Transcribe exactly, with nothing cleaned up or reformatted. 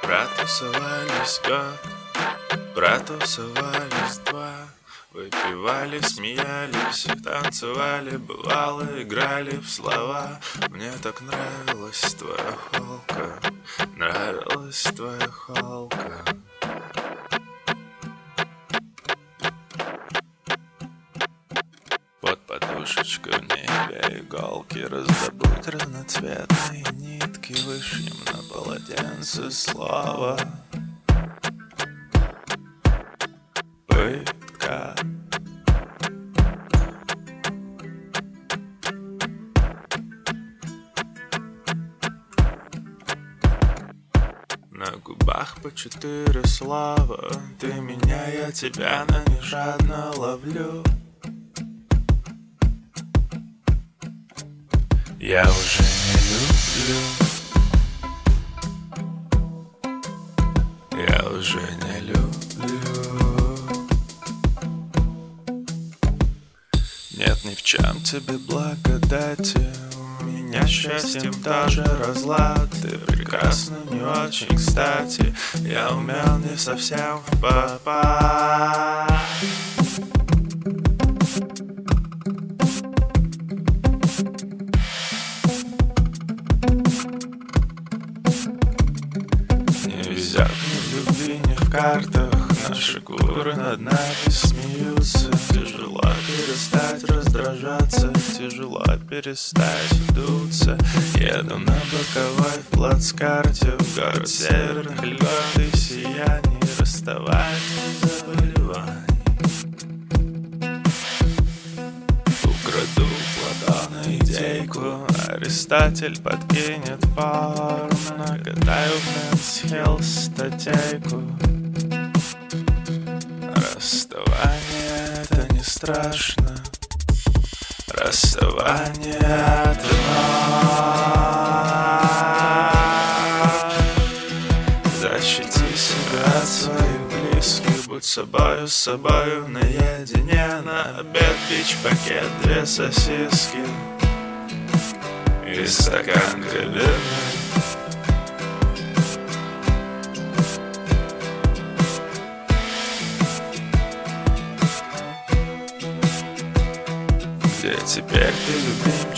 Протусовались год, протусовались два. Выпивали, смеялись, танцевали, бывало, играли в слова. Мне так нравилась твоя холка, нравилась твоя холка. Под подушечкой в небе иголки, раздобыть разноцветные нитки, вышьем на полотенце слова. Пытка. На губах по четыре слова. Ты меня, я тебя, но не жадно ловлю. Я уже не люблю. Я уже не люблю. Нет ни в чем тебе благодати. У меня счастьем даже разлад. Ты прекрасна, не очень кстати. Я умел не совсем в попад. Везет ни в любви, ни в картах. Наши куры над нами смеются. Тяжело перестать раздражаться, тяжело перестать дуться. Еду на боковой плацкарте в город северных льгот и сияний, расставаний, заболеваний. Украду Платона идейку, Аристотель подкинет форму. Нагадаю в Мэнс Хелс статейку. Расставание — это не страшно. Расставание — это ночь. Защити себя от своих близких. Будь собою, с собою наедине. На обед бич-пакет, две сосиски и стакан гребенный. Где теперь ты, любимый?